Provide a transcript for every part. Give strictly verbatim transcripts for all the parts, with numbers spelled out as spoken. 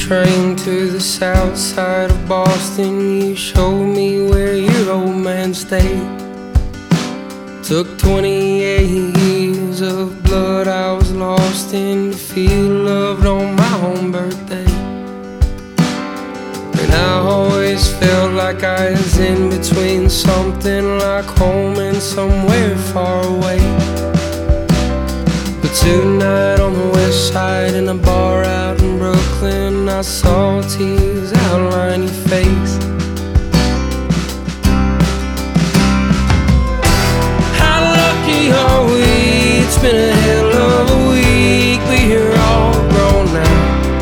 train to the south side of Boston. You showed me where your old man stayed. Took twenty-eight years of blood I was lost in to feel loved on my own birthday. And I always felt like I was in between something like home and somewhere far away. But tonight on the west side in a bar out in Brooklyn, I saw tears outline your face. How lucky are we? It's been a hell of a week, but you're all grown now.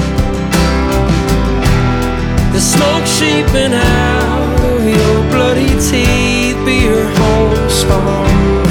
The smoke seeping out of your bloody teeth, but you're home somehow.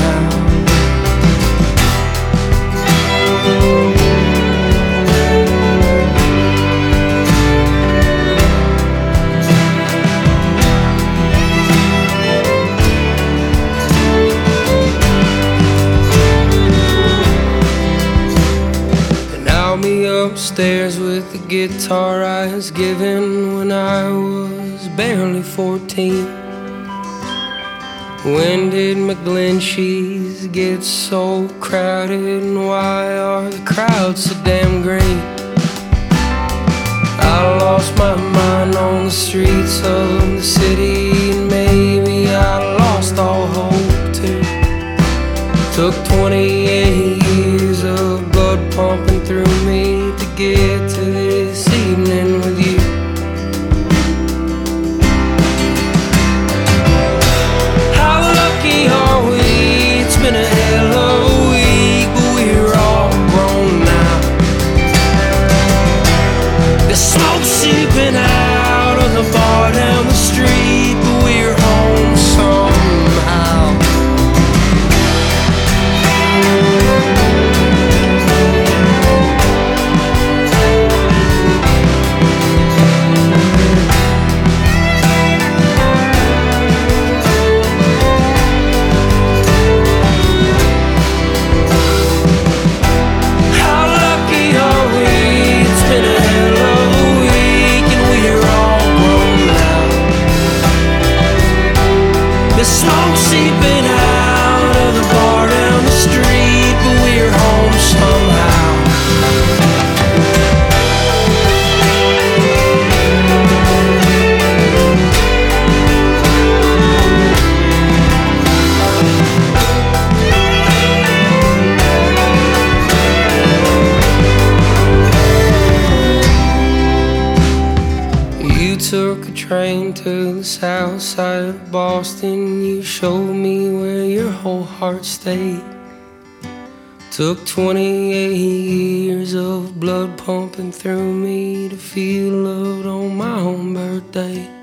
Upstairs with the guitar I was given when I was barely fourteen. When did McGlinchey's get so crowded, and why are the crowds so damn great? I lost my mind on the streets of the city, and maybe I lost all hope too. Took twenty-eight years of blood pumping through me to get to this evening with you. How lucky are we? It's been a hell of a week, but we're all grown now. The smoke seeping out of the bar down the street, but we're home somehow. The smoke seeping out of the bar down the street, but we're home somehow. You took a train to the south side of Boston. You showed me where your whole heart stayed. Took twenty-eight years of blood pumping through me to feel loved on my own birthday.